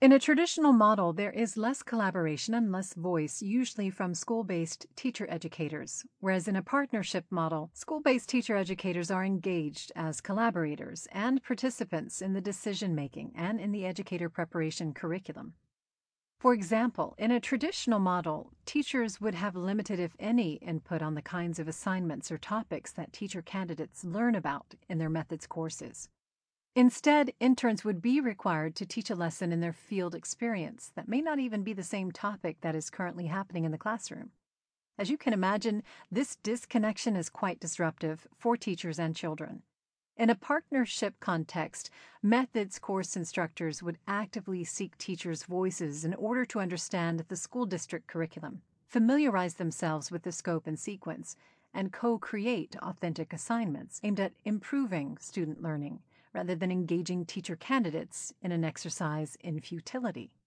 In a traditional model, there is less collaboration and less voice, usually from school-based teacher educators, whereas in a partnership model, school-based teacher educators are engaged as collaborators and participants in the decision-making and in the educator preparation curriculum. For example, in a traditional model, teachers would have limited, if any, input on the kinds of assignments or topics that teacher candidates learn about in their methods courses. Instead, interns would be required to teach a lesson in their field experience that may not even be the same topic that is currently happening in the classroom. As you can imagine, this disconnection is quite disruptive for teachers and children. In a partnership context, methods course instructors would actively seek teachers' voices in order to understand the school district curriculum, familiarize themselves with the scope and sequence, and co-create authentic assignments aimed at improving student learning, rather than engaging teacher candidates in an exercise in futility.